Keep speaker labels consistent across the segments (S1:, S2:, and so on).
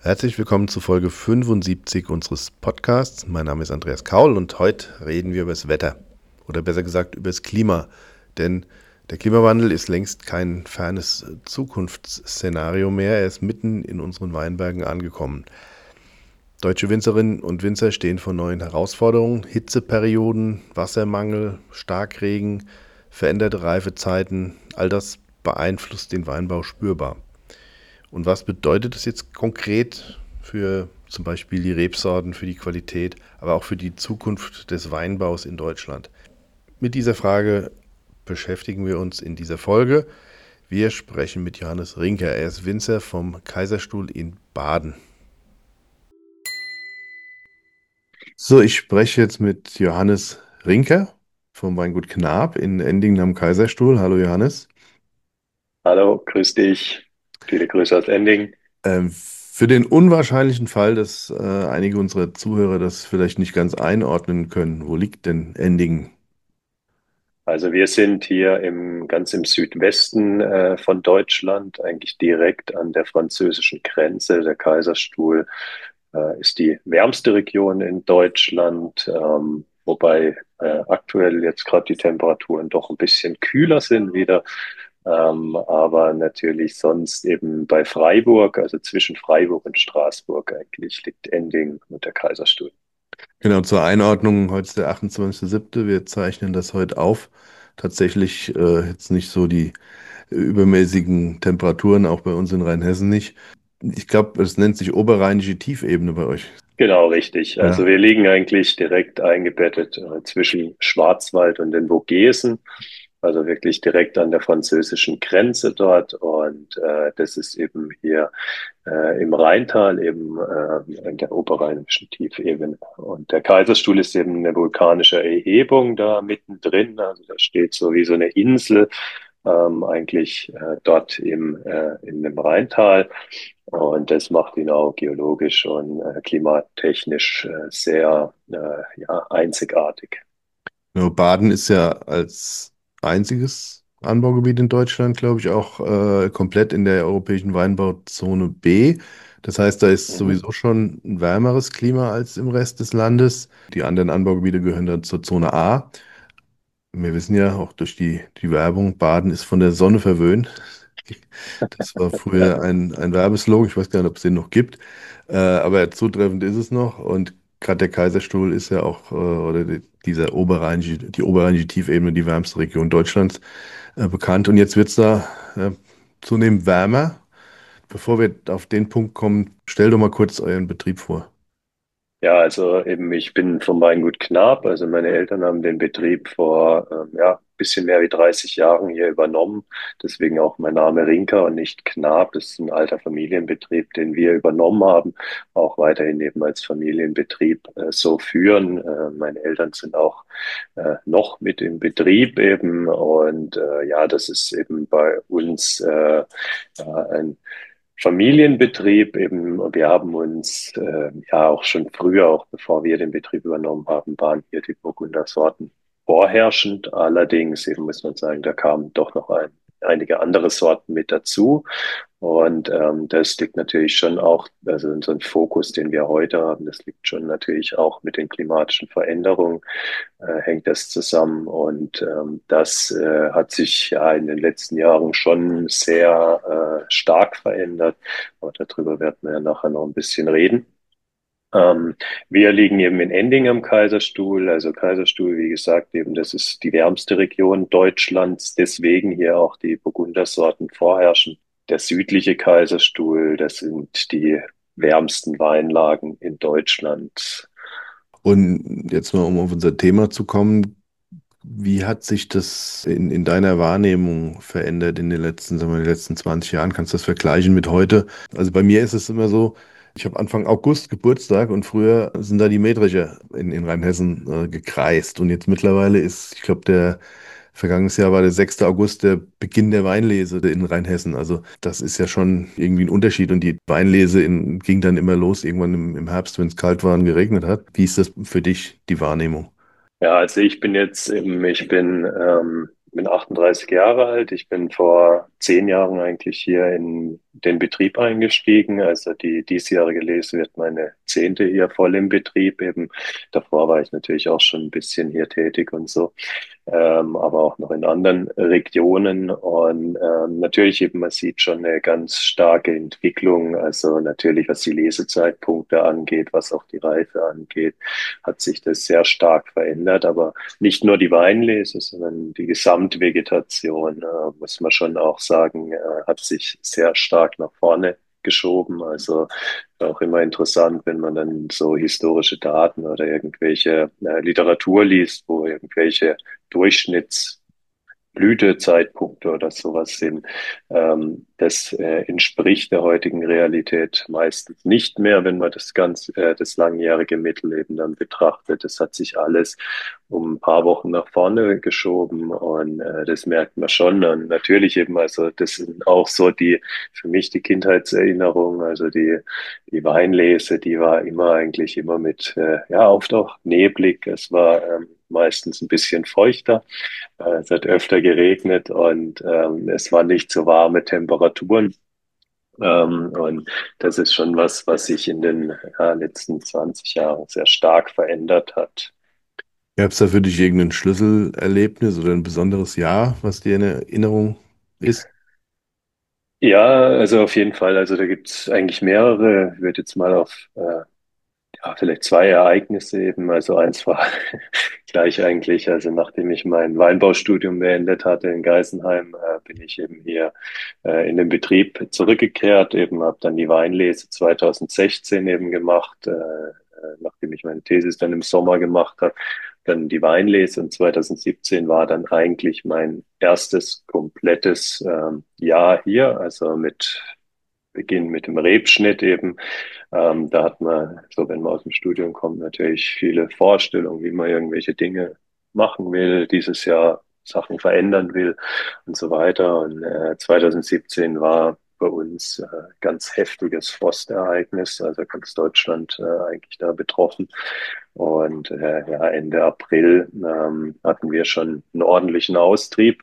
S1: Herzlich willkommen zu Folge 75 unseres Podcasts. Mein Name ist Andreas Kaul und heute reden wir über das Wetter oder besser gesagt über das Klima. Denn der Klimawandel ist längst kein fernes Zukunftsszenario mehr. Er ist mitten in unseren Weinbergen angekommen. Deutsche Winzerinnen und Winzer stehen vor neuen Herausforderungen. Hitzeperioden, Wassermangel, Starkregen, veränderte Reifezeiten, all das beeinflusst den Weinbau spürbar. Und was bedeutet das jetzt konkret für zum Beispiel die Rebsorten, für die Qualität, aber auch für die Zukunft des Weinbaus in Deutschland? Mit dieser Frage beschäftigen wir uns in dieser Folge. Wir sprechen mit Johannes Rinker. Er ist Winzer vom Kaiserstuhl in Baden. So, ich spreche jetzt mit Johannes Rinker vom Weingut Knab in Endingen am Kaiserstuhl. Hallo Johannes.
S2: Hallo, grüß dich. Viele Grüße aus Ending.
S1: Für den unwahrscheinlichen Fall, dass einige unserer Zuhörer das vielleicht nicht ganz einordnen können, wo liegt denn Endingen?
S2: Also wir sind hier ganz im Südwesten von Deutschland, eigentlich direkt an der französischen Grenze. Der Kaiserstuhl ist die wärmste Region in Deutschland, wobei aktuell jetzt gerade die Temperaturen doch ein bisschen kühler sind wieder. Aber natürlich sonst eben bei Freiburg, also zwischen Freiburg und Straßburg eigentlich liegt Ending und der Kaiserstuhl.
S1: Genau, zur Einordnung, heute ist der 28.07. Wir zeichnen das heute auf. Tatsächlich jetzt nicht so die übermäßigen Temperaturen, auch bei uns in Rheinhessen nicht. Ich glaube, es nennt sich Oberrheinische Tiefebene bei euch.
S2: Genau, richtig. Also
S1: Ja.
S2: wir liegen eigentlich direkt eingebettet zwischen Schwarzwald und den Vogesen, also wirklich direkt an der französischen Grenze dort. Und das ist eben hier im Rheintal, eben in der oberrheinischen Tiefebene. Und der Kaiserstuhl ist eben eine vulkanische Erhebung da mittendrin. Also da steht so wie so eine Insel eigentlich dort in dem Rheintal. Und das macht ihn auch geologisch und klimatechnisch sehr ja, einzigartig.
S1: Ja, Baden ist ja als einziges Anbaugebiet in Deutschland, glaube ich, auch komplett in der europäischen Weinbauzone B. Das heißt, da ist
S2: Mhm.
S1: sowieso schon ein wärmeres Klima als im Rest des Landes. Die anderen Anbaugebiete gehören dann zur Zone A. Wir wissen ja auch durch die Werbung, Baden ist von der Sonne verwöhnt. Das war früher
S2: Ja.
S1: ein Werbeslogan, ich weiß gar nicht, ob es den noch gibt, aber zutreffend ist es noch. Und gerade der Kaiserstuhl ist ja auch, oder die oberrheinische Tiefebene, die wärmste Region Deutschlands, bekannt. Und jetzt wird es da zunehmend wärmer. Bevor wir auf den Punkt kommen, stell doch mal kurz euren Betrieb vor.
S2: Ja, also eben, ich bin vom Weingut Knab. Also meine Eltern haben den Betrieb vor ja, bisschen mehr wie 30 Jahren hier übernommen. Deswegen auch mein Name Rinker und nicht Knab. Das ist ein alter Familienbetrieb, den wir übernommen haben, auch weiterhin eben als Familienbetrieb so führen. Meine Eltern sind auch noch mit im Betrieb eben. Und ja, das ist eben bei uns ja, ein Familienbetrieb eben. Wir haben uns ja auch schon früher, auch bevor wir den Betrieb übernommen haben, waren hier die Burgunder Sorten vorherrschend. Allerdings eben muss man sagen, da kamen doch noch einige andere Sorten mit dazu. Und das liegt natürlich schon auch, also so ein Fokus, den wir heute haben, das liegt schon natürlich auch mit den klimatischen Veränderungen, hängt das zusammen. Und das hat sich ja in den letzten Jahren schon sehr stark verändert. Aber darüber werden wir ja nachher noch ein bisschen reden. Wir liegen eben in Ending am Kaiserstuhl. Also Kaiserstuhl, wie gesagt, eben das ist die wärmste Region Deutschlands. Deswegen hier auch die Burgundersorten vorherrschen. Der südliche Kaiserstuhl, das sind die wärmsten Weinlagen in Deutschland.
S1: Und jetzt mal, um auf unser Thema zu kommen, wie hat sich das in deiner Wahrnehmung verändert in den letzten, sagen wir, den letzten 20 Jahren? Kannst du das vergleichen mit heute? Also bei mir ist es immer so, ich habe Anfang August Geburtstag und früher sind da die Mähdrescher in Rheinhessen gekreist. Und jetzt mittlerweile ist, ich glaube, vergangenes Jahr war der 6. August der Beginn der Weinlese in Rheinhessen. Also das ist ja schon irgendwie ein Unterschied. Und die Weinlese ging dann immer los, irgendwann im Herbst, wenn es kalt war und geregnet hat. Wie ist das für dich, die Wahrnehmung?
S2: Ja, also ich bin jetzt eben, bin 38 Jahre alt. Ich bin vor 10 Jahren eigentlich hier den Betrieb eingestiegen. Also die diesjährige Lese wird meine 10. hier voll im Betrieb. Eben davor war ich natürlich auch schon ein bisschen hier tätig und so, aber auch noch in anderen Regionen. Und natürlich eben, man sieht schon eine ganz starke Entwicklung. Also natürlich, was die Lesezeitpunkte angeht, was auch die Reife angeht, hat sich das sehr stark verändert. Aber nicht nur die Weinlese, sondern die Gesamtvegetation, muss man schon auch sagen, hat sich sehr stark nach vorne geschoben. Also auch immer interessant, wenn man dann so historische Daten oder irgendwelche Literatur liest, wo irgendwelche Durchschnittsblütezeitpunkte oder sowas sind. Das entspricht der heutigen Realität meistens nicht mehr, wenn man das langjährige Mittel dann betrachtet. Das hat sich alles um ein paar Wochen nach vorne geschoben und das merkt man schon. Und natürlich eben, also das sind auch so für mich die Kindheitserinnerungen, also die Weinlese, die war eigentlich immer mit, ja, oft auch neblig. Es war meistens ein bisschen feuchter. Es hat öfter geregnet und es waren nicht so warme Temperaturen. Und das ist schon was sich in den letzten 20 Jahren sehr stark verändert hat.
S1: Gab es da für dich irgendein Schlüsselerlebnis oder ein besonderes Jahr, was dir in Erinnerung ist?
S2: Ja, also auf jeden Fall. Also da gibt's eigentlich mehrere. Ich würde jetzt mal auf ja, vielleicht zwei Ereignisse eben. Also eins war gleich eigentlich, also nachdem ich mein Weinbaustudium beendet hatte in Geisenheim, bin ich eben hier in den Betrieb zurückgekehrt, eben habe dann die Weinlese 2016 eben gemacht, nachdem ich meine Thesis dann im Sommer gemacht habe, dann die Weinlese und 2017 war dann eigentlich mein erstes komplettes Jahr hier, also mit Beginn mit dem Rebschnitt eben. Da hat man, so wenn man aus dem Studium kommt, natürlich viele Vorstellungen, wie man irgendwelche Dinge machen will, dieses Jahr Sachen verändern will und so weiter. Und 2017 war bei uns ganz heftiges Frostereignis, also ganz Deutschland eigentlich da betroffen. Und ja, Ende April hatten wir schon einen ordentlichen Austrieb.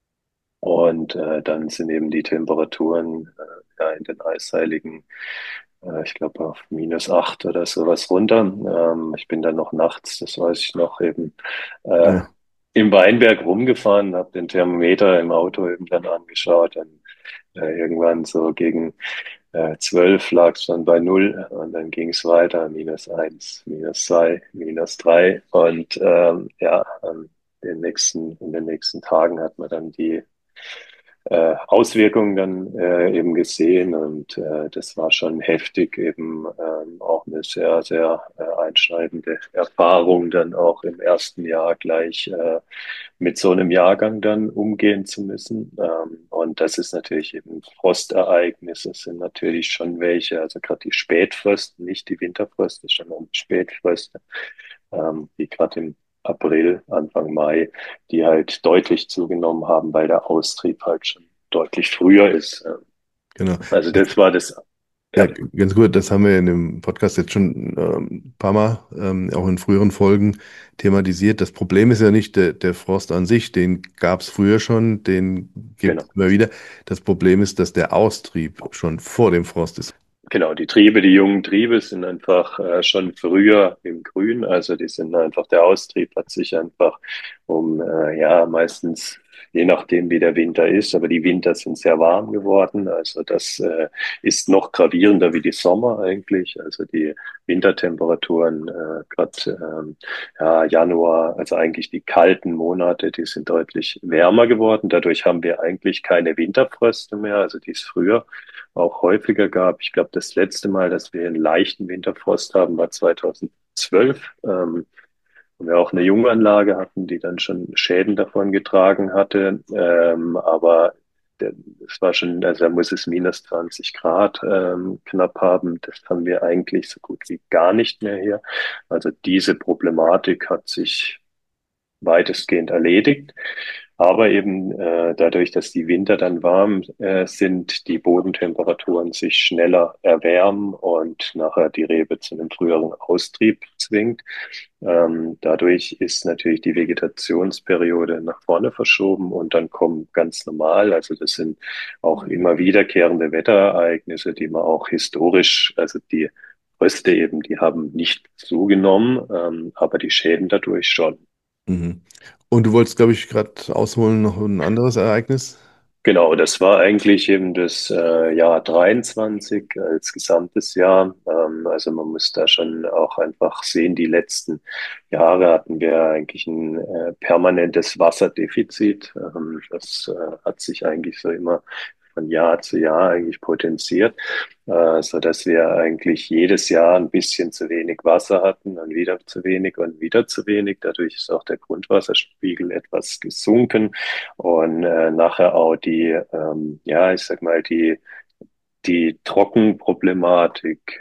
S2: Und dann sind eben die Temperaturen ja, in den Eisheiligen, ich glaube, auf -8 oder sowas runter. Ich bin dann noch nachts, das weiß ich noch, eben äh,
S1: Ja.
S2: im Weinberg rumgefahren, habe den Thermometer im Auto eben dann angeschaut. Und irgendwann so gegen 12 lag es dann bei 0 und dann ging es weiter, -1, -2, -3. Und ja, in den nächsten Tagen hat man dann die Auswirkungen dann eben gesehen und das war schon heftig, eben auch eine sehr, sehr einschneidende Erfahrung, dann auch im ersten Jahr gleich mit so einem Jahrgang dann umgehen zu müssen. Und das ist natürlich eben Frostereignisse, sind natürlich schon welche, also gerade die Spätfröste, nicht die Winterfröste, sondern die Spätfröste, die gerade im April, Anfang Mai, die halt deutlich zugenommen haben, weil der Austrieb halt schon deutlich früher ist.
S1: Genau.
S2: Also das war das,
S1: Ja,
S2: ja,
S1: ganz gut, das haben wir in dem Podcast jetzt schon ein paar Mal, auch in früheren Folgen thematisiert. Das Problem ist ja nicht der Frost an sich, den gab es früher schon, den gibt es
S2: genau.
S1: immer wieder. Das Problem ist, dass der Austrieb schon vor dem Frost ist.
S2: Genau, die Triebe, die jungen Triebe sind einfach schon früher im Grün. Also die sind einfach, der Austrieb hat sich einfach ja, meistens, je nachdem wie der Winter ist, aber die Winter sind sehr warm geworden. Also das ist noch gravierender wie die Sommer eigentlich. Also die Wintertemperaturen, gerade ja, Januar, also eigentlich die kalten Monate, die sind deutlich wärmer geworden. Dadurch haben wir eigentlich keine Winterfröste mehr, also die es früher auch häufiger gab. Ich glaube, das letzte Mal, dass wir einen leichten Winterfrost haben, war 2012. Und wir auch eine Junganlage hatten, die dann schon Schäden davon getragen hatte. Aber es war schon, also da muss es -20 Grad knapp haben. Das haben wir eigentlich so gut wie gar nicht mehr hier. Also diese Problematik hat sich weitestgehend erledigt. Aber eben dadurch, dass die Winter dann warm sind, die Bodentemperaturen sich schneller erwärmen und nachher die Rebe zu einem früheren Austrieb zwingt. Dadurch ist natürlich die Vegetationsperiode nach vorne verschoben und dann kommen ganz normal, also das sind auch immer wiederkehrende Wetterereignisse, die man auch historisch, also die Fröste eben, die haben nicht zugenommen, aber die Schäden dadurch schon.
S1: Mhm. Und du wolltest, glaube ich, gerade ausholen noch ein anderes Ereignis?
S2: Genau, das war eigentlich eben das Jahr 23 als gesamtes Jahr. Also man muss da schon auch einfach sehen, die letzten Jahre hatten wir eigentlich ein permanentes Wasserdefizit. Das hat sich eigentlich so immer von Jahr zu Jahr eigentlich potenziert, so dass wir eigentlich jedes Jahr ein bisschen zu wenig Wasser hatten, dann wieder zu wenig und wieder zu wenig. Dadurch ist auch der Grundwasserspiegel etwas gesunken. Und nachher auch ja, ich sag mal, die Trockenproblematik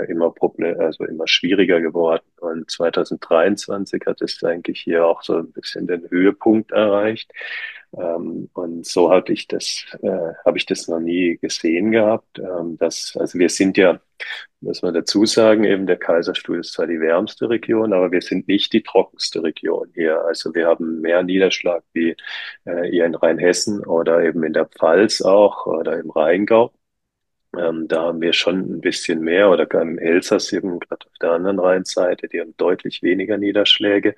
S2: also immer schwieriger geworden. Und 2023 hat es eigentlich hier auch so ein bisschen den Höhepunkt erreicht. Und so habe ich das noch nie gesehen gehabt. Also wir sind ja, muss man dazu sagen, eben der Kaiserstuhl ist zwar die wärmste Region, aber wir sind nicht die trockenste Region hier. Also wir haben mehr Niederschlag wie ihr in Rheinhessen oder eben in der Pfalz auch oder im Rheingau. Da haben wir schon ein bisschen mehr oder gar im Elsass eben gerade auf der anderen Rheinseite, die haben deutlich weniger Niederschläge.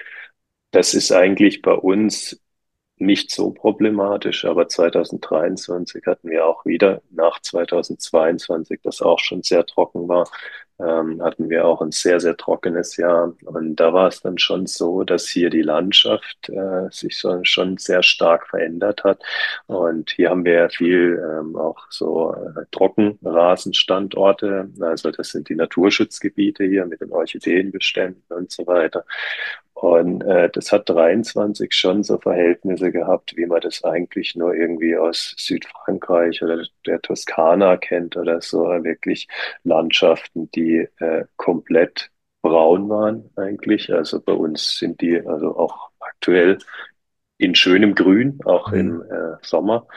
S2: Das ist eigentlich bei uns nicht so problematisch, aber 2023 hatten wir auch wieder nach 2022, das auch schon sehr trocken war, hatten wir auch ein sehr, sehr trockenes Jahr. Und da war es dann schon so, dass hier die Landschaft sich schon sehr stark verändert hat. Und hier haben wir ja viel auch so Trockenrasenstandorte. Also das sind die Naturschutzgebiete hier mit den Orchideenbeständen und so weiter. Und das hat 23 schon so Verhältnisse gehabt, wie man das eigentlich nur irgendwie aus Südfrankreich oder der Toskana kennt oder so. Wirklich Landschaften, die komplett braun waren eigentlich. Also bei uns sind die also auch aktuell in schönem Grün, auch
S1: Mhm.
S2: im Sommer.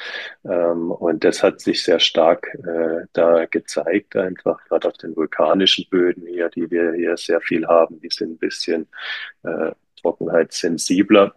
S2: Und das hat sich sehr stark da gezeigt, einfach gerade auf den vulkanischen Böden hier, die wir hier sehr viel haben. Die sind ein bisschen äh, trockenheitssensibler,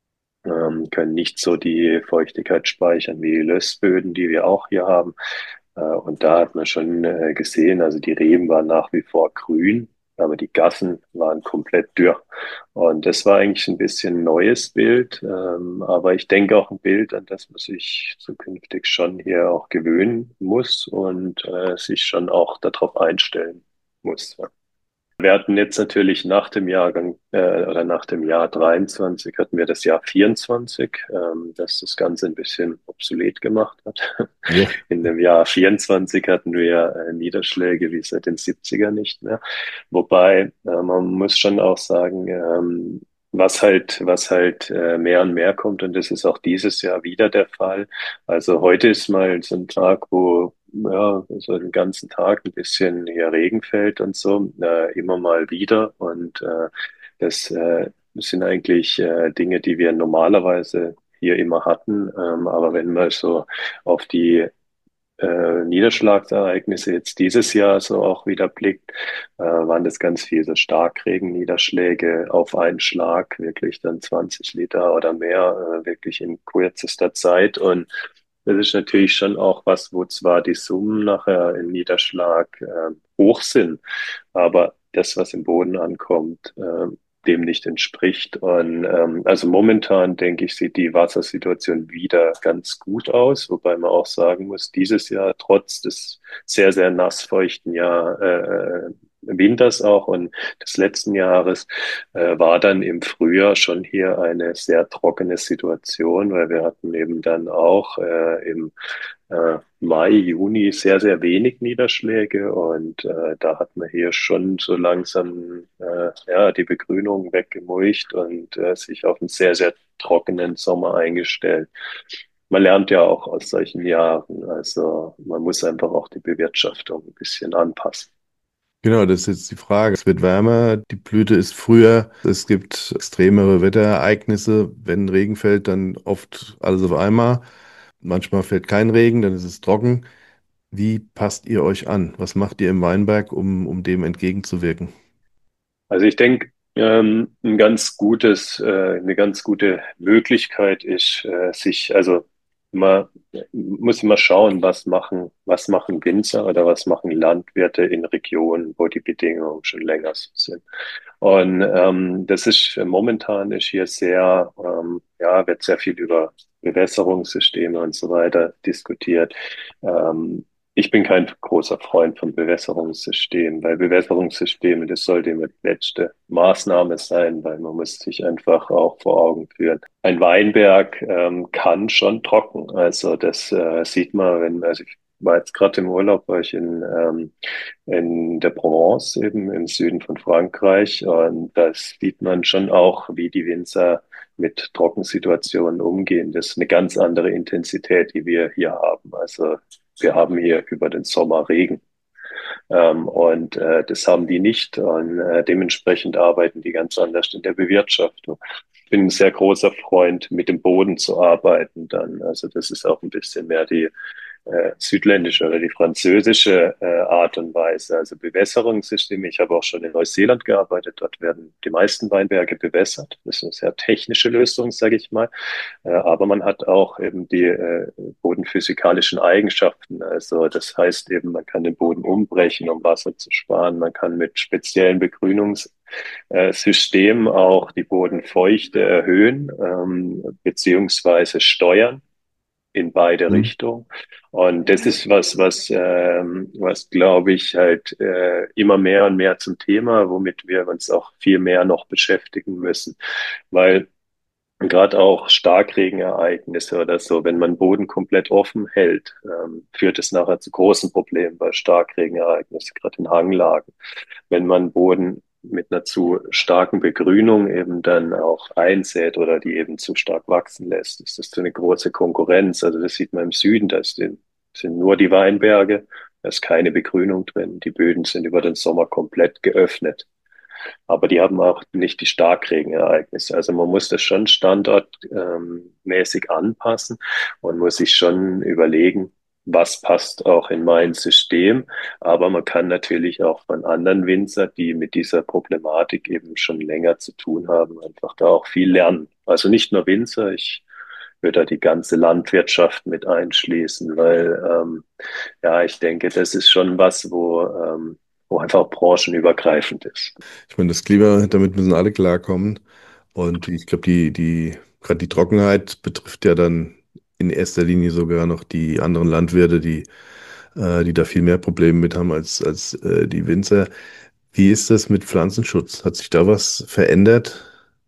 S2: können nicht so die Feuchtigkeit speichern wie die Lössböden, die wir auch hier haben. Und da hat man schon gesehen, also die Reben waren nach wie vor grün, aber die Gassen waren komplett dürr. Und das war eigentlich ein bisschen ein neues Bild, aber ich denke auch ein Bild, an das man sich zukünftig schon hier auch gewöhnen muss und sich schon auch darauf einstellen muss. Ja. Wir hatten jetzt natürlich nach dem Jahrgang oder nach dem Jahr 23 hatten wir das Jahr 24, das das Ganze ein bisschen obsolet gemacht hat.
S1: Ja.
S2: In dem Jahr 24 hatten wir Niederschläge wie seit den 70er nicht mehr. Wobei man muss schon auch sagen, was halt mehr und mehr kommt, und das ist auch dieses Jahr wieder der Fall. Also heute ist mal so ein Tag, wo ja, so den ganzen Tag ein bisschen hier Regen fällt und so, immer mal wieder. Und das sind eigentlich Dinge, die wir normalerweise hier immer hatten. Aber wenn man so auf die Niederschlagsereignisse jetzt dieses Jahr so auch wieder blickt, waren das ganz viele so Starkregenniederschläge auf einen Schlag, wirklich dann 20 Liter oder mehr, wirklich in kürzester Zeit. Und das ist natürlich schon auch was, wo zwar die Summen nachher im Niederschlag hoch sind, aber das, was im Boden ankommt, dem nicht entspricht. Und also momentan denke ich, sieht die Wassersituation wieder ganz gut aus, wobei man auch sagen muss, dieses Jahr trotz des sehr, sehr nassfeuchten Winters auch und des letzten Jahres war dann im Frühjahr schon hier eine sehr trockene Situation, weil wir hatten eben dann auch im Mai, Juni sehr, sehr wenig Niederschläge und da hat man hier schon so langsam ja, die Begrünung weggemulcht und sich auf einen sehr, sehr trockenen Sommer eingestellt. Man lernt ja auch aus solchen Jahren, also man muss einfach auch die Bewirtschaftung ein bisschen anpassen.
S1: Genau, das ist jetzt die Frage. Es wird wärmer, die Blüte ist früher, es gibt extremere Wetterereignisse. Wenn Regen fällt, dann oft alles auf einmal. Manchmal fällt kein Regen, dann ist es trocken. Wie passt ihr euch an? Was macht ihr im Weinberg, um dem entgegenzuwirken?
S2: Also ich denke, eine ganz gute Möglichkeit ist, also man muss immer schauen, was machen Winzer oder was machen Landwirte in Regionen, wo die Bedingungen schon länger so sind. Und das ist momentan ist hier wird sehr viel über Bewässerungssysteme und so weiter diskutiert. Ähm, Ich bin kein großer Freund von Bewässerungssystemen, weil Bewässerungssysteme, das sollte immer die letzte Maßnahme sein, weil man muss sich einfach auch vor Augen führen. Ein Weinberg kann schon trocken. Also das sieht man, also ich war jetzt gerade im Urlaub, war ich in der Provence, eben im Süden von Frankreich. Und da sieht man schon auch, wie die Winzer mit Trockensituationen umgehen. Das ist eine ganz andere Intensität, die wir hier haben. Also wir haben hier über den Sommer Regen. Das haben die nicht. Und dementsprechend arbeiten die ganz anders in der Bewirtschaftung. Ich bin ein sehr großer Freund, mit dem Boden zu arbeiten dann. Also das ist auch ein bisschen mehr die südländische oder die französische Art und Weise, also Bewässerungssysteme. Ich habe auch schon in Neuseeland gearbeitet. Dort werden die meisten Weinberge bewässert. Das ist eine sehr technische Lösung, sage ich mal. Aber man hat auch eben die bodenphysikalischen Eigenschaften. Also das heißt eben, man kann den Boden umbrechen, um Wasser zu sparen. Man kann mit speziellen Begrünungssystemen auch die Bodenfeuchte erhöhen, beziehungsweise steuern in beide
S1: Mhm.
S2: Richtungen. Und das ist was glaube ich, halt immer mehr und mehr zum Thema, womit wir uns auch viel mehr noch beschäftigen müssen. Weil gerade auch Starkregenereignisse oder so, wenn man Boden komplett offen hält, führt es nachher zu großen Problemen bei Starkregenereignissen, gerade in Hanglagen. Wenn man Boden mit einer zu starken Begrünung eben dann auch einsät oder die eben zu stark wachsen lässt, ist das eine große Konkurrenz. Also das sieht man im Süden, sind nur die Weinberge, da ist keine Begrünung drin. Die Böden sind über den Sommer komplett geöffnet. Aber die haben auch nicht die Starkregenereignisse. Also man muss das schon standortmäßig anpassen und muss sich schon überlegen, was passt auch in mein System. Aber man kann natürlich auch von anderen Winzer, die mit dieser Problematik eben schon länger zu tun haben, einfach da auch viel lernen. Also nicht nur Winzer, ich würde da die ganze Landwirtschaft mit einschließen, weil ja, ich denke, das ist schon wo einfach branchenübergreifend ist.
S1: Ich meine, das Klima, damit müssen alle klarkommen. Und ich glaube, gerade die Trockenheit betrifft ja dann in erster Linie sogar noch die anderen Landwirte, die da viel mehr Probleme mit haben als die Winzer. Wie ist das mit Pflanzenschutz? Hat sich da was verändert?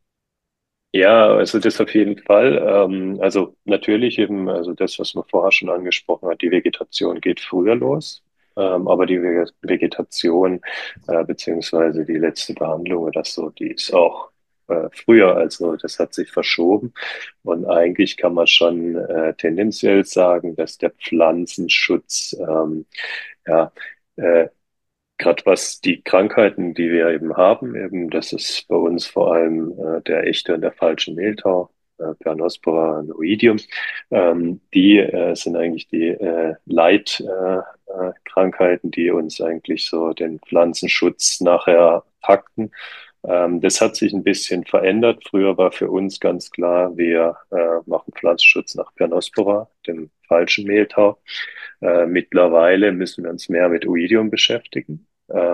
S2: Ja, also das auf jeden Fall. Also natürlich eben, also das, was man vorher schon angesprochen hat, die Vegetation geht früher los. Aber die Vegetation, beziehungsweise die letzte Behandlung oder so, die ist auch früher. Also das hat sich verschoben. Und eigentlich kann man schon tendenziell sagen, dass der Pflanzenschutz ja, äh, gerade was die Krankheiten, die wir eben haben, eben, das ist bei uns vor allem der echte und der falsche Mehltau, Peronospora und Oidium. Die sind eigentlich die Leitkrankheiten, die uns eigentlich so den Pflanzenschutz nachher takten. Das hat sich ein bisschen verändert. Früher war für uns ganz klar, wir machen Pflanzenschutz nach Peronospora, dem falschen Mehltau. Mittlerweile müssen wir uns mehr mit Oidium beschäftigen.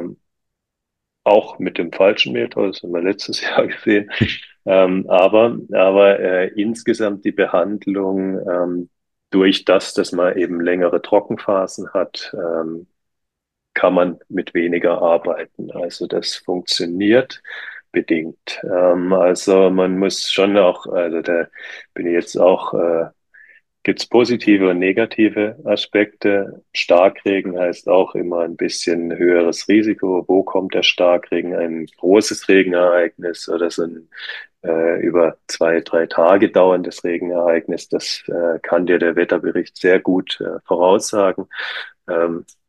S2: Auch mit dem falschen Mehltau, das haben wir letztes Jahr gesehen. Aber insgesamt die Behandlung durch das, dass man eben längere Trockenphasen hat, kann man mit weniger arbeiten. Also das funktioniert bedingt. Also man muss schon auch, also da bin ich jetzt auch gibt es positive und negative Aspekte. Starkregen heißt auch immer ein bisschen höheres Risiko. Wo kommt der Starkregen? Ein großes Regenereignis oder so ein über 2, 3 Tage dauerndes Regenereignis, das kann dir der Wetterbericht sehr gut voraussagen.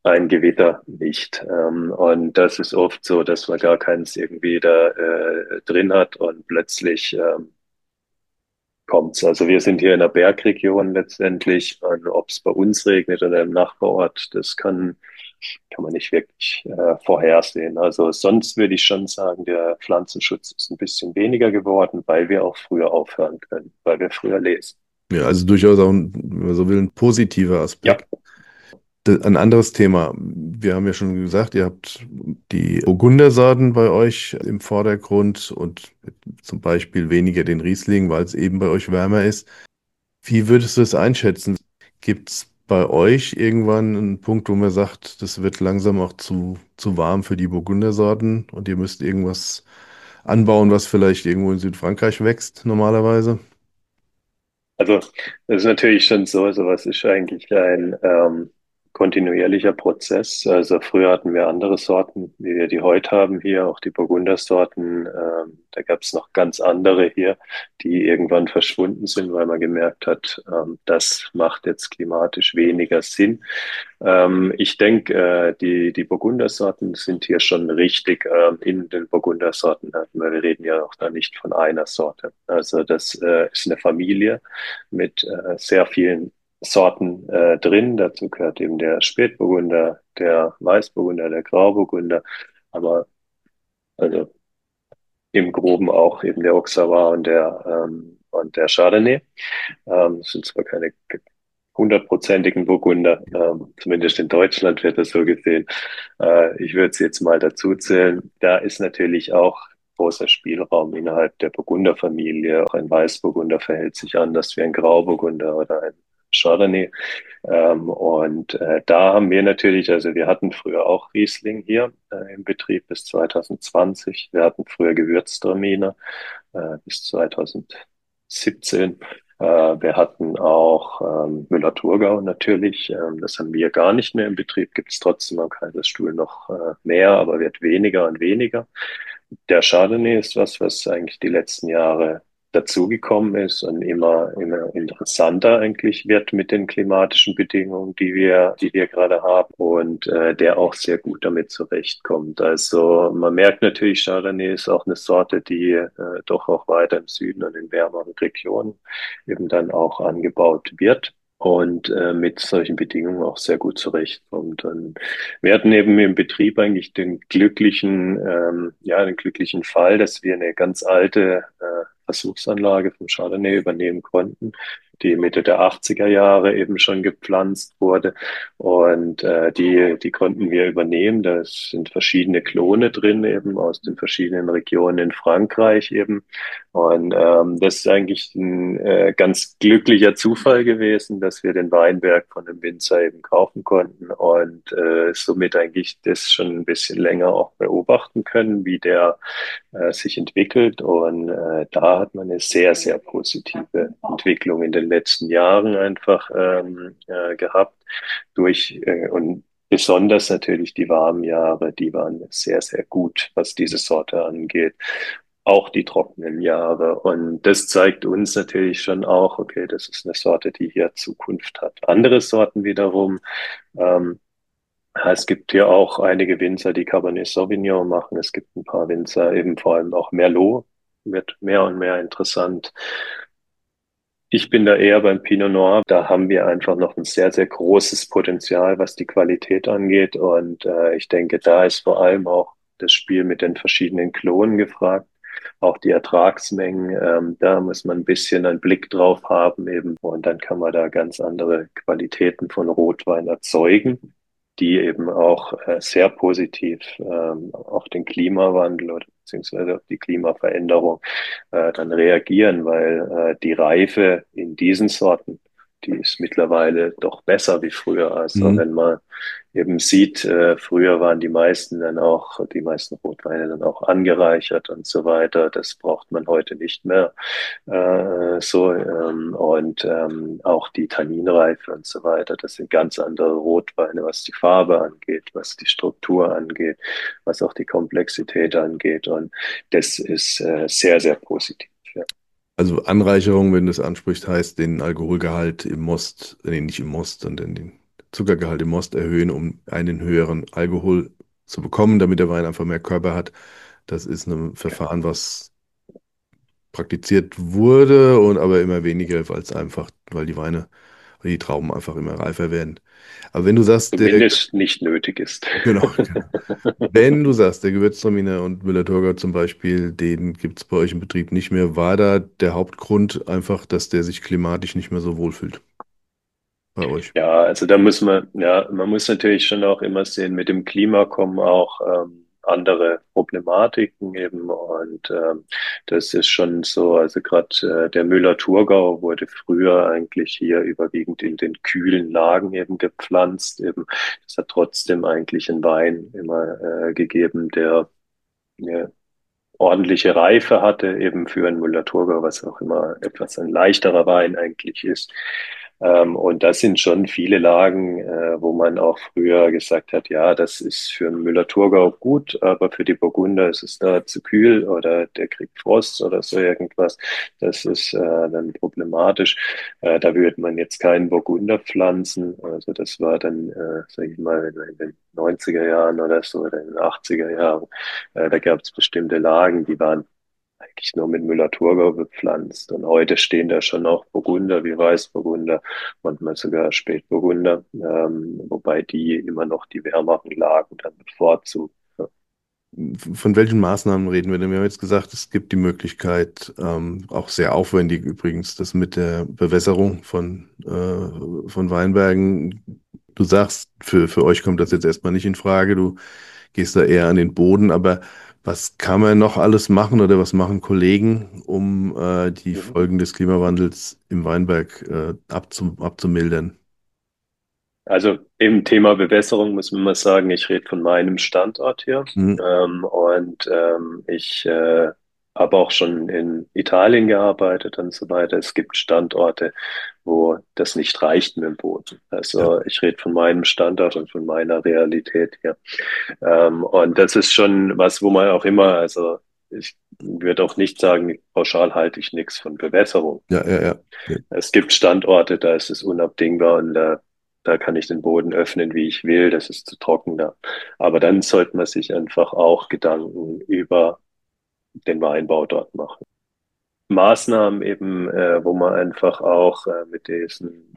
S2: ein Gewitter nicht. Und das ist oft so, dass man gar keins irgendwie da drin hat und plötzlich kommt's. Also wir sind hier in einer Bergregion letztendlich. Und ob es bei uns regnet oder im Nachbarort, kann man nicht wirklich vorhersehen. Also sonst würde ich schon sagen, der Pflanzenschutz ist ein bisschen weniger geworden, weil wir auch früher aufhören können, weil wir früher lesen.
S1: Ja, also durchaus auch, wenn man so will, ein positiver
S2: Ja,
S1: Aspekt. Ein anderes Thema. Wir haben ja schon gesagt, ihr habt die Burgundersorten bei euch im Vordergrund und zum Beispiel weniger den Riesling, weil es eben bei euch wärmer ist. Wie würdest du es einschätzen? Gibt es bei euch irgendwann einen Punkt, wo man sagt, das wird langsam auch zu warm für die Burgundersorten und ihr müsst irgendwas anbauen, was vielleicht irgendwo in Südfrankreich wächst normalerweise?
S2: also das ist natürlich schon so, sowas ist eigentlich ein kontinuierlicher Prozess. Also früher hatten wir andere Sorten, wie wir die heute haben hier, auch die Burgundersorten. Da gab es noch ganz andere hier, die irgendwann verschwunden sind, weil man gemerkt hat, das macht jetzt klimatisch weniger Sinn. Ich denke, die Burgundersorten sind hier schon richtig in den Burgundersorten. Wir reden ja auch da nicht von einer Sorte. Also das ist eine Familie mit sehr vielen Sorten drin. Dazu gehört eben der Spätburgunder, der Weißburgunder, der Grauburgunder, aber also im Groben auch eben der Auxerrois und der Chardonnay. Das sind zwar keine hundertprozentigen Burgunder, zumindest in Deutschland wird das so gesehen. Ich würde es jetzt mal dazu zählen. Da ist natürlich auch großer Spielraum innerhalb der Burgunderfamilie. Auch ein Weißburgunder verhält sich anders wie ein Grauburgunder oder ein Chardonnay. Da haben wir natürlich, also wir hatten früher auch Riesling hier im Betrieb bis 2020. Wir hatten früher Gewürztraminer bis 2017. Wir hatten auch Müller-Thurgau natürlich. Das haben wir gar nicht mehr im Betrieb. Gibt es trotzdem am Kaiserstuhl noch mehr, aber wird weniger und weniger. Der Chardonnay ist was eigentlich die letzten Jahre dazugekommen ist und immer interessanter eigentlich wird mit den klimatischen Bedingungen, die wir gerade haben und der auch sehr gut damit zurechtkommt. Also man merkt natürlich, Chardonnay ist auch eine Sorte, die doch auch weiter im Süden und in wärmeren Regionen eben dann auch angebaut wird und mit solchen Bedingungen auch sehr gut zurechtkommt. Und wir hatten eben im Betrieb eigentlich den glücklichen Fall, dass wir eine ganz alte Versuchsanlage vom Chardonnay übernehmen konnten, die Mitte der 80er Jahre eben schon gepflanzt wurde. Und die konnten wir übernehmen. Da sind verschiedene Klone drin, eben aus den verschiedenen Regionen in Frankreich eben. Und das ist eigentlich ein ganz glücklicher Zufall gewesen, dass wir den Weinberg von dem Winzer eben kaufen konnten und somit eigentlich das schon ein bisschen länger auch beobachten können, wie der sich entwickelt. Und da hat man eine sehr, sehr positive Entwicklung in den letzten Jahren einfach gehabt und besonders natürlich die warmen Jahre, die waren sehr, sehr gut, was diese Sorte angeht. Auch die trockenen Jahre. Und das zeigt uns natürlich schon auch, okay, das ist eine Sorte, die hier Zukunft hat. Andere Sorten wiederum, ähm, es gibt hier auch einige Winzer, die Cabernet Sauvignon machen. Es gibt ein paar Winzer, eben vor allem auch Merlot, wird mehr und mehr interessant. Ich bin da eher beim Pinot Noir. Da haben wir einfach noch ein sehr, sehr großes Potenzial, was die Qualität angeht. Und ich denke, da ist vor allem auch das Spiel mit den verschiedenen Klonen gefragt. Auch die Ertragsmengen, da muss man ein bisschen einen Blick drauf haben eben. Und dann kann man da ganz andere Qualitäten von Rotwein erzeugen, die eben auch sehr positiv auf den Klimawandel oder beziehungsweise auf die Klimaveränderung dann reagieren, weil die Reife in diesen Sorten, die ist mittlerweile doch besser wie früher. Also
S1: Mhm.
S2: wenn man eben sieht, früher waren die meisten Rotweine dann auch angereichert und so weiter. Das braucht man heute nicht mehr auch die Tanninreife und so weiter. Das sind ganz andere Rotweine, was die Farbe angeht, was die Struktur angeht, was auch die Komplexität angeht. Und das ist sehr, sehr positiv. Ja.
S1: Also Anreicherung, wenn du es ansprichst, heißt den Alkoholgehalt im Most, nee, nicht im Most, sondern den. Zuckergehalt im Most erhöhen, um einen höheren Alkohol zu bekommen, damit der Wein einfach mehr Körper hat. Das ist ein Verfahren, was praktiziert wurde und aber immer weniger, weil die Weine, weil die Trauben einfach immer reifer werden. Aber wenn du sagst,
S2: Zumindest nicht nötig ist.
S1: genau, genau. Wenn du sagst, der Gewürztraminer und Müller-Thurgau zum Beispiel, den gibt es bei euch im Betrieb nicht mehr, war da der Hauptgrund einfach, dass der sich klimatisch nicht mehr so wohlfühlt bei euch?
S2: Ja, also da muss man, ja, man muss natürlich schon auch immer sehen, mit dem Klima kommen auch andere Problematiken eben und das ist schon so, also gerade der Müller-Thurgau wurde früher eigentlich hier überwiegend in den kühlen Lagen eben gepflanzt, eben. Das hat trotzdem eigentlich einen Wein immer gegeben, der eine ordentliche Reife hatte, eben für einen Müller-Thurgau, was auch immer etwas ein leichterer Wein eigentlich ist. Und das sind schon viele Lagen, wo man auch früher gesagt hat, ja, das ist für einen Müller-Thurgau gut, aber für die Burgunder ist es da zu kühl oder der kriegt Frost oder so irgendwas. Das ist dann problematisch. Da würde man jetzt keinen Burgunder pflanzen. Also das war dann, sage ich mal, in den 90er Jahren oder so oder in den 80er Jahren. Da gab es bestimmte Lagen, die waren eigentlich nur mit Müller-Thurgau bepflanzt. Und heute stehen da schon auch Burgunder wie Weißburgunder, manchmal sogar Spätburgunder, wobei die immer noch die wärmeren Lagen dann bevorzugen. Ja.
S1: Von welchen Maßnahmen reden wir denn? Wir haben jetzt gesagt, es gibt die Möglichkeit, auch sehr aufwendig übrigens, das mit der Bewässerung von Weinbergen. Du sagst, für euch kommt das jetzt erstmal nicht in Frage, du gehst da eher an den Boden, aber was kann man noch alles machen oder was machen Kollegen, um die
S2: Mhm.
S1: Folgen des Klimawandels im Weinberg abzumildern?
S2: Also im Thema Bewässerung muss man mal sagen, ich rede von meinem Standort hier.
S1: Mhm.
S2: Ich habe auch schon in Italien gearbeitet und so weiter. Es gibt Standorte, wo das nicht reicht mit dem Boden.
S1: Ja,
S2: Also ich rede von meinem Standort und von meiner Realität hier. Und das ist schon was, wo man auch immer, also ich würde auch nicht sagen, pauschal halte ich nichts von Bewässerung.
S1: ja, ja, ja. Ja.
S2: Es gibt Standorte, da ist es unabdingbar und da kann ich den Boden öffnen, wie ich will, das ist zu trocken da. Aber dann sollte man sich einfach auch Gedanken über den Weinbau dort machen. Maßnahmen eben, wo man einfach auch mit diesen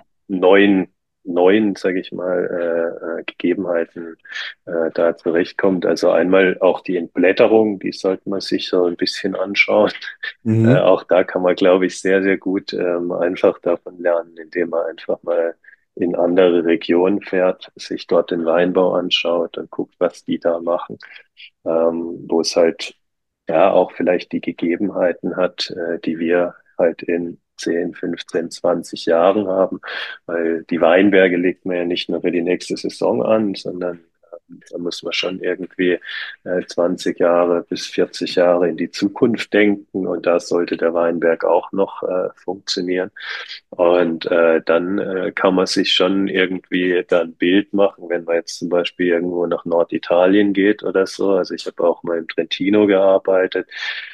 S2: sage ich mal, Gegebenheiten da zurechtkommt. Also einmal auch die Entblätterung, die sollte man sich so ein bisschen anschauen.
S1: Mhm.
S2: Auch da kann man, glaube ich, sehr, sehr gut einfach davon lernen, indem man einfach mal in andere Regionen fährt, sich dort den Weinbau anschaut und guckt, was die da machen, wo es halt ja auch vielleicht die Gegebenheiten hat, die wir halt in 10, 15, 20 Jahren haben, weil die Weinberge legt man ja nicht nur für die nächste Saison an, sondern da muss man schon irgendwie 20 Jahre bis 40 Jahre in die Zukunft denken und da sollte der Weinberg auch noch funktionieren. Und dann kann man sich schon irgendwie da ein Bild machen, wenn man jetzt zum Beispiel irgendwo nach Norditalien geht oder so. Also ich habe auch mal im Trentino gearbeitet,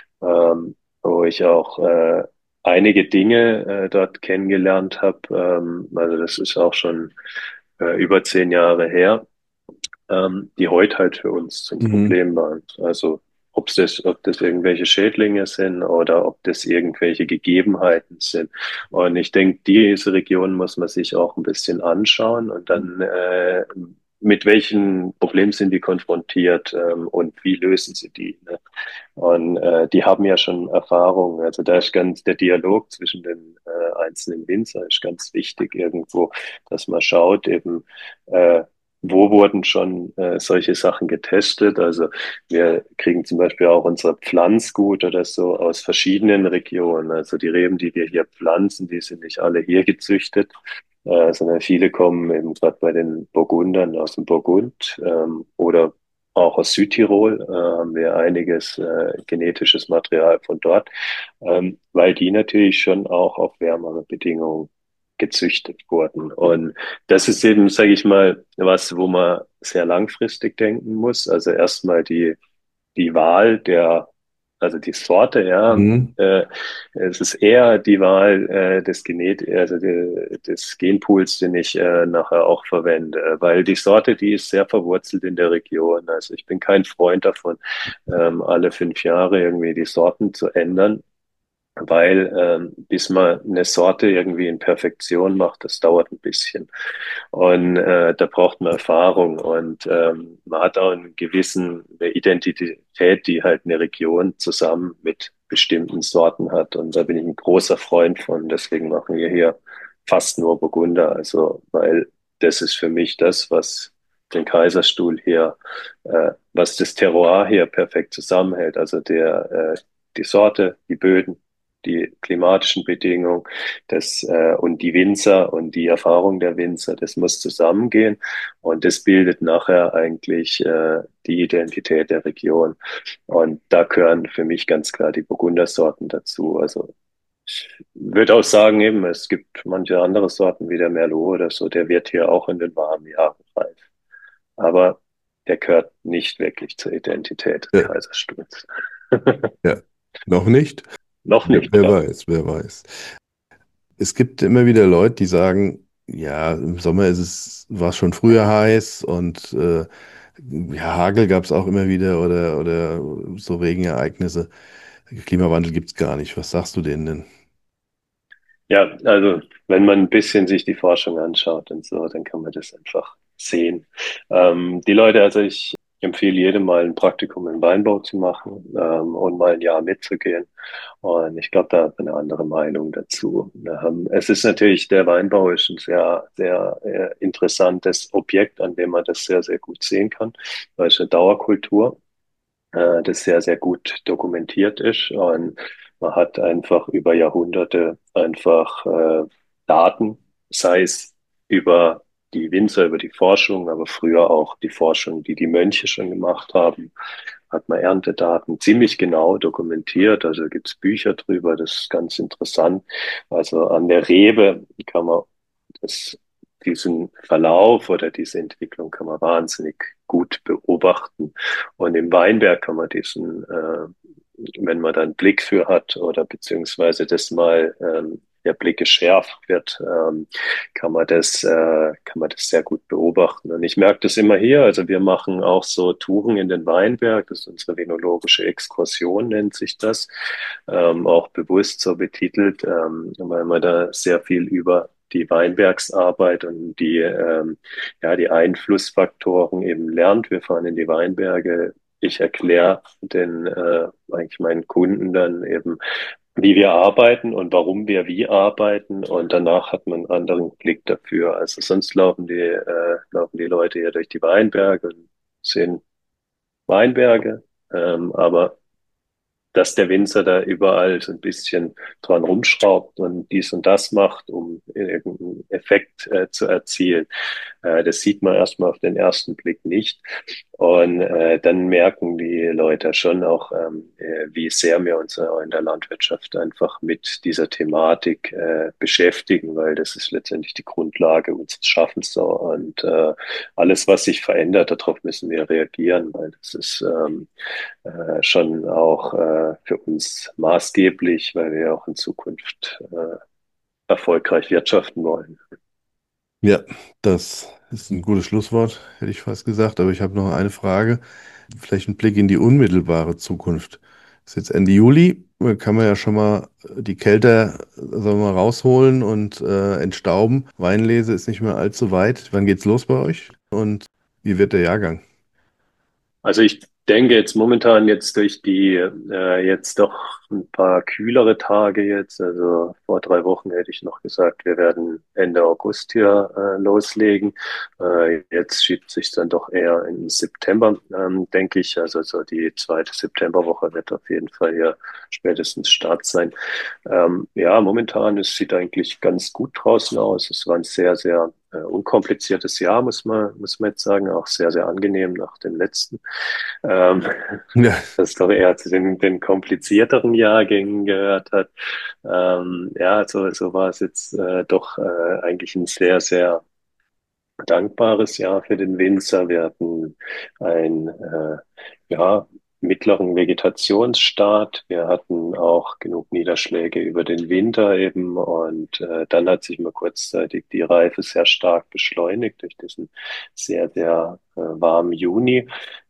S2: wo ich auch einige Dinge dort kennengelernt habe. Also das ist auch schon über 10 Jahre her, die heute halt für uns zum
S1: Mhm.
S2: Problem waren. Also ob das irgendwelche Schädlinge sind oder ob das irgendwelche Gegebenheiten sind. Und ich denke, diese Region muss man sich auch ein bisschen anschauen und dann mit welchen Problemen sind die konfrontiert und wie lösen sie die? Ne? Und die haben ja schon Erfahrung. Also da ist ganz der Dialog zwischen den einzelnen Winzer ist ganz wichtig irgendwo, dass man schaut eben, äh, wo wurden schon solche Sachen getestet. Also wir kriegen zum Beispiel auch unser Pflanzgut oder so aus verschiedenen Regionen. Also die Reben, die wir hier pflanzen, die sind nicht alle hier gezüchtet, sondern viele kommen eben gerade bei den Burgundern aus dem Burgund oder auch aus Südtirol haben wir einiges genetisches Material von dort, weil die natürlich schon auch auf wärmere Bedingungen gezüchtet wurden. Und das ist eben, sage ich mal, was, wo man sehr langfristig denken muss. Also erstmal die Wahl der also die Sorte, ja,
S1: Mhm.
S2: äh, es ist eher die Wahl des Genpools, den ich nachher auch verwende, weil die Sorte, die ist sehr verwurzelt in der Region. Also ich bin kein Freund davon, alle 5 Jahre irgendwie die Sorten zu ändern, weil bis man eine Sorte irgendwie in Perfektion macht, das dauert ein bisschen. Und da braucht man Erfahrung und man hat auch eine Identität, die halt eine Region zusammen mit bestimmten Sorten hat. Und da bin ich ein großer Freund von. Deswegen machen wir hier fast nur Burgunder. Also, weil das ist für mich das, was den Kaiserstuhl hier, was das Terroir hier perfekt zusammenhält. Also die Sorte, die Böden, die klimatischen Bedingungen, und die Winzer und die Erfahrung der Winzer, das muss zusammengehen und das bildet nachher eigentlich die Identität der Region. Und da gehören für mich ganz klar die Burgundersorten dazu. Also ich würde auch sagen, eben, es gibt manche andere Sorten wie der Merlot oder so, der wird hier auch in den warmen Jahren reif. Aber der gehört nicht wirklich zur Identität des
S1: Ja,
S2: Kaiserstuhls.
S1: ja. Noch nicht?
S2: Noch
S1: Ja,
S2: nicht,
S1: wer
S2: ja.
S1: weiß, wer weiß. Es gibt immer wieder Leute, die sagen, ja, im Sommer war es schon früher heiß und ja, Hagel gab es auch immer wieder oder so Regenereignisse. Klimawandel gibt es gar nicht. Was sagst du denen denn?
S2: Ja, also wenn man ein bisschen sich die Forschung anschaut und so, dann kann man das einfach sehen. Die Leute, also ich empfehle jedem mal ein Praktikum im Weinbau zu machen und mal ein Jahr mitzugehen. Und ich glaube, da hat man eine andere Meinung dazu. Es ist natürlich, der Weinbau ist ein sehr, sehr interessantes Objekt, an dem man das sehr, sehr gut sehen kann, weil es eine Dauerkultur das sehr, sehr gut dokumentiert ist. Und man hat einfach über Jahrhunderte einfach Daten, sei es über die Winzer, über die Forschung, aber früher auch die Forschung, die die Mönche schon gemacht haben, hat man Erntedaten ziemlich genau dokumentiert. Also gibt's Bücher drüber, das ist ganz interessant. Also an der Rebe kann man das, diesen Verlauf oder diese Entwicklung kann man wahnsinnig gut beobachten. Und im Weinberg kann man wenn man da einen Blick für hat oder beziehungsweise das mal der Blick geschärft wird, kann man das sehr gut beobachten. Und ich merke das immer hier. Also wir machen auch so Touren in den Weinberg. Das ist unsere venologische Exkursion, nennt sich das. Auch bewusst so betitelt, weil man da sehr viel über die Weinbergsarbeit und die Einflussfaktoren eben lernt. Wir fahren in die Weinberge. Ich erkläre eigentlich meinen Kunden dann eben, wie wir arbeiten und warum wir wie arbeiten. Und danach hat man einen anderen Blick dafür. Also sonst laufen die Leute ja durch die Weinberge und sehen Weinberge. Aber dass der Winzer da überall so ein bisschen dran rumschraubt und dies und das macht, um irgendeinen Effekt zu erzielen. Das sieht man erstmal auf den ersten Blick nicht. Und dann merken die Leute schon auch, wie sehr wir uns auch in der Landwirtschaft einfach mit dieser Thematik beschäftigen, weil das ist letztendlich die Grundlage unseres Schaffens so. Und alles, was sich verändert, darauf müssen wir reagieren, weil das ist schon auch für uns maßgeblich, weil wir auch in Zukunft erfolgreich wirtschaften wollen.
S1: Ja, das ist ein gutes Schlusswort, hätte ich fast gesagt, aber ich habe noch eine Frage. Vielleicht ein Blick in die unmittelbare Zukunft. Ist jetzt Ende Juli, kann man ja schon mal die Kälte, sagen wir mal, rausholen und entstauben. Weinlese ist nicht mehr allzu weit. Wann geht's los bei euch? Und wie wird der Jahrgang?
S2: Also ich denke jetzt momentan jetzt durch die jetzt doch ein paar kühlere Tage jetzt, also vor 3 Wochen hätte ich noch gesagt, wir werden Ende August hier loslegen. Jetzt schiebt sich dann doch eher in September, denke ich. Also so die zweite Septemberwoche wird auf jeden Fall hier spätestens Start sein. Ja, momentan es sieht eigentlich ganz gut draußen aus. Es war ein sehr, sehr unkompliziertes Jahr, muss man jetzt sagen, auch sehr, sehr angenehm nach dem letzten. Ähm,
S1: Ja,
S2: das doch eher zu den komplizierteren Jahrgängen gehört hat. Ja, so war es jetzt doch eigentlich ein sehr, sehr dankbares Jahr für den Winzer. Wir hatten ein ja, mittleren Vegetationsstart. Wir hatten auch genug Niederschläge über den Winter eben und dann hat sich mal kurzzeitig die Reife sehr stark beschleunigt durch diesen sehr warmen Juni.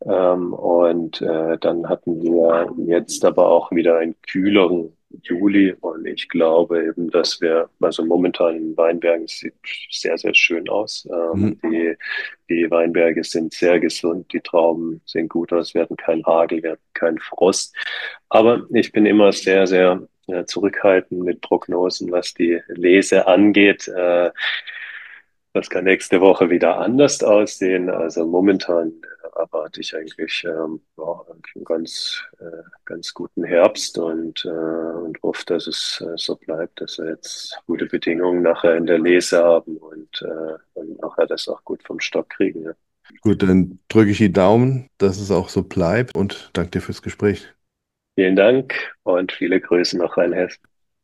S2: Dann hatten wir jetzt aber auch wieder einen kühleren Juli und ich glaube eben, dass wir, also momentan in Weinbergen sieht sehr schön aus.
S1: Mhm.
S2: Die Weinberge sind sehr gesund, die Trauben sehen gut aus, wir hatten keinen Hagel, wir hatten keinen Frost. Aber ich bin immer sehr zurückhaltend mit Prognosen, was die Lese angeht. Das kann nächste Woche wieder anders aussehen. Also momentan erwarte ich eigentlich ja, einen ganz guten Herbst und hoffe, dass es so bleibt, dass wir jetzt gute Bedingungen nachher in der Lese haben und nachher das auch gut vom Stock kriegen. Ja.
S1: Gut, dann drücke ich die Daumen, dass es auch so bleibt und danke dir fürs Gespräch.
S2: Vielen Dank und viele Grüße nach Rheinhessen.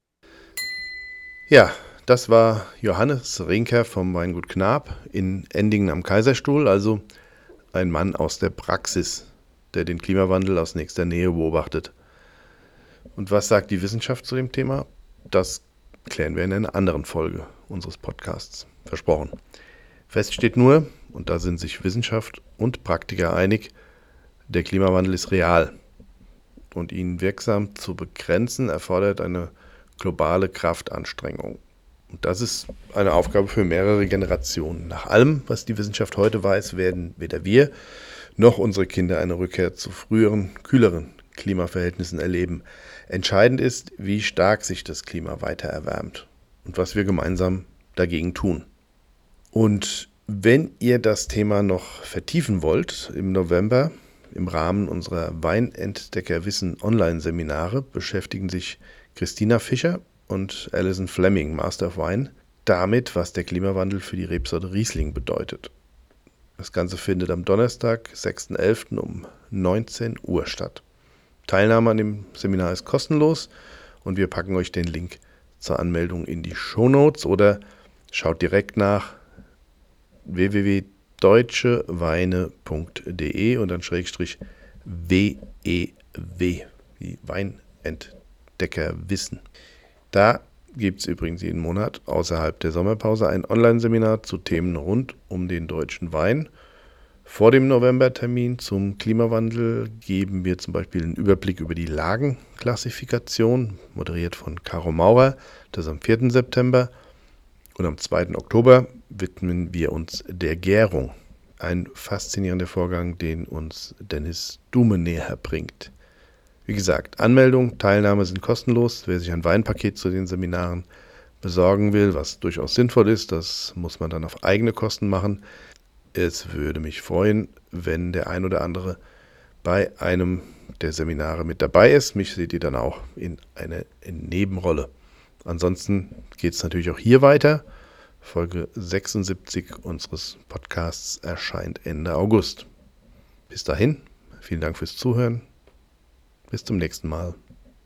S1: Ja, das war Johannes Rinker vom Weingut Knab in Endingen am Kaiserstuhl, also ein Mann aus der Praxis, der den Klimawandel aus nächster Nähe beobachtet. Und was sagt die Wissenschaft zu dem Thema? Das klären wir in einer anderen Folge unseres Podcasts. Versprochen. Fest steht nur, und da sind sich Wissenschaft und Praktiker einig, der Klimawandel ist real. Und ihn wirksam zu begrenzen, erfordert eine globale Kraftanstrengung. Und das ist eine Aufgabe für mehrere Generationen. Nach allem, was die Wissenschaft heute weiß, werden weder wir noch unsere Kinder eine Rückkehr zu früheren, kühleren Klimaverhältnissen erleben. Entscheidend ist, wie stark sich das Klima weiter erwärmt und was wir gemeinsam dagegen tun. Und wenn ihr das Thema noch vertiefen wollt, im November im Rahmen unserer Weinentdeckerwissen Online-Seminare beschäftigen sich Christina Fischer und Alison Fleming, Master of Wine, damit, was der Klimawandel für die Rebsorte Riesling bedeutet. Das Ganze findet am Donnerstag, 6.11. um 19 Uhr statt. Teilnahme an dem Seminar ist kostenlos und wir packen euch den Link zur Anmeldung in die Shownotes oder schaut direkt nach www.deutscheweine.de und dann /WEW, wie Weinentdeckerwissen. Da gibt es übrigens jeden Monat außerhalb der Sommerpause ein Online-Seminar zu Themen rund um den deutschen Wein. Vor dem Novembertermin zum Klimawandel geben wir zum Beispiel einen Überblick über die Lagenklassifikation, moderiert von Caro Maurer, das am 4. September. Und am 2. Oktober widmen wir uns der Gärung. Ein faszinierender Vorgang, den uns Dennis Dume näher bringt. Wie gesagt, Anmeldung, Teilnahme sind kostenlos. Wer sich ein Weinpaket zu den Seminaren besorgen will, was durchaus sinnvoll ist, das muss man dann auf eigene Kosten machen. Es würde mich freuen, wenn der ein oder andere bei einem der Seminare mit dabei ist. Mich seht ihr dann auch in einer Nebenrolle. Ansonsten geht es natürlich auch hier weiter. Folge 76 unseres Podcasts erscheint Ende August. Bis dahin, vielen Dank fürs Zuhören. Bis zum nächsten Mal.